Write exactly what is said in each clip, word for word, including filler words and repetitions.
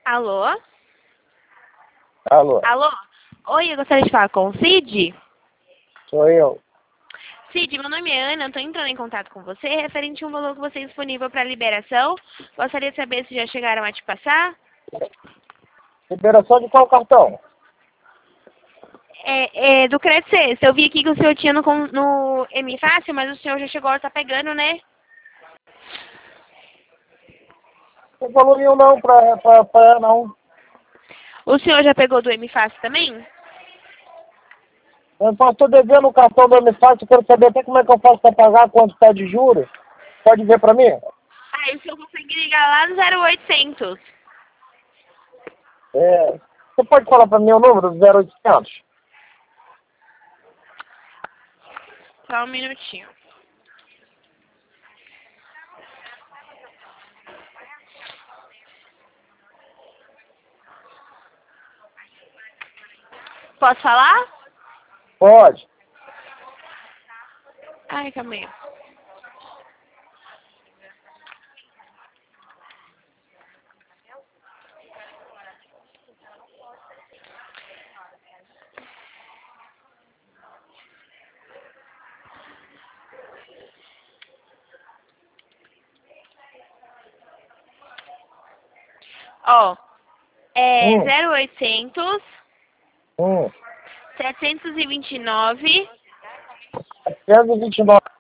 Alô? Alô, Alô? Oi, eu gostaria de falar com o Cid. sou eu. Cid, meu nome é Ana, eu estou entrando em contato com você referente a um valor que você tem disponível para liberação. Gostaria de saber se já chegaram a te passar. Liberação de qual cartão? É, é do Crédito Sexta. Eu vi aqui que o senhor tinha no, com- no M Fácil, mas o senhor já chegou a estar pegando, né? Não falou nenhum não pra, pra, pra não. O senhor já pegou do M Fácil também? Eu estou devendo o cartão do Amifácio, quero saber até como é que eu faço para pagar, quanto está de juros. Pode ver para mim? Ah, o senhor consegue ligar lá no zero oitocentos. É, você pode falar para mim o número do zero oitocentos? Só um minutinho. Posso falar? Pode. Ai, calma aí. Ó, é Hum, zero oitocentos, hum. setecentos e vinte e nove, setecentos e vinte e nove.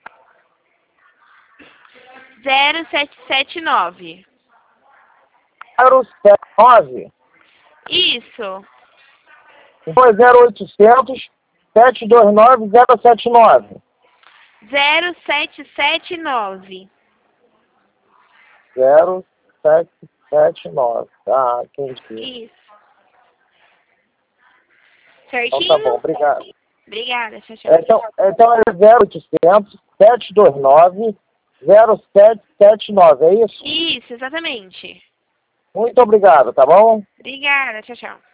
zero sete sete nove. zero sete nove. Isso. Então é zero oitocentos, sete dois nove, zero sete nove. zero sete sete nove. zero sete sete nove. Ah, entendi. Isso. Então tá bom, Certinho? obrigado. Obrigada, tchau, tchau. Então, então é zero oitocentos, sete dois nove, zero sete sete nove, é isso? Isso, exatamente. Muito obrigado, tá bom? Obrigada, tchau, tchau.